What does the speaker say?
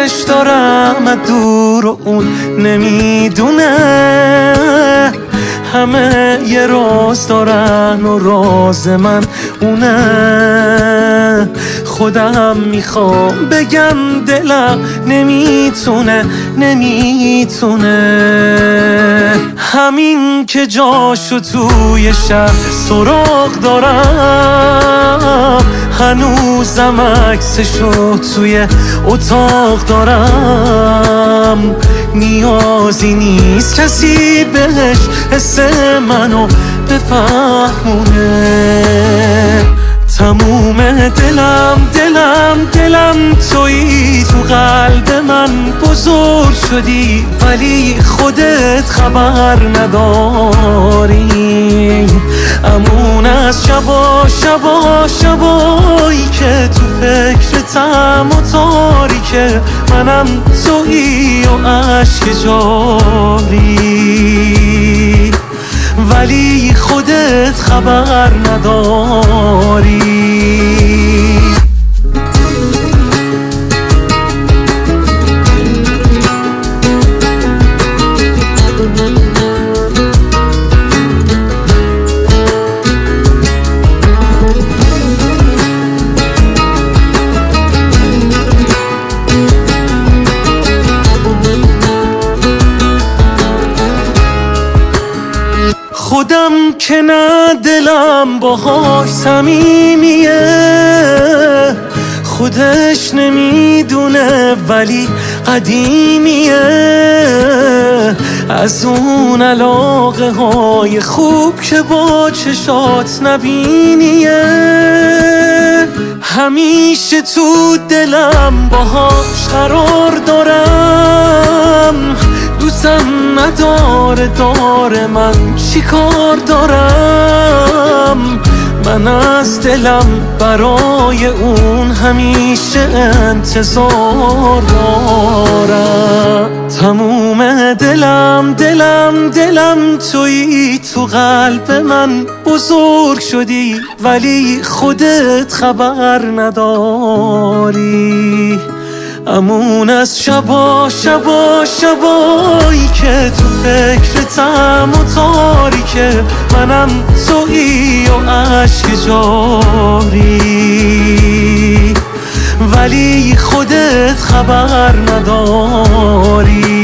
دوستش دارم از دور و اون نمیدونه. همه یه راز دارن و راز من اونه. خودم میخوام بگم دلم نمیتونه. همین که جاشو توی شهر سراغ دارم، هنوزم عکسشو توی اتاق دارم. نیازی نیست کسی بهش حس منو بفهمونه. تموم دلم تویی، تو قلب من بزرگ شدی ولی خودت خبر نداری. امون از شبایی که تو فکرتم و تاریکه، منم تویی و عشق جاری ولی خودت خبر نداری. خودم که نه دلم باهاش صمیمیه، خودش نمیدونه ولی قدیمیه. از اون علاقه های خوب که با چشات نبینیه. همیشه تو دلم باهاش قرار دارم. دوستم نداره من چیکار دارم؟ من از دلم برای اون همیشه انتظار دارم. تموم دلم تویی، تو قلب من بزرگ شدی ولی خودت خبر نداری. امون از شبایی که تو فکرتم و تاریکه، منم تویی و عشق جاری ولی خودت خبر نداری.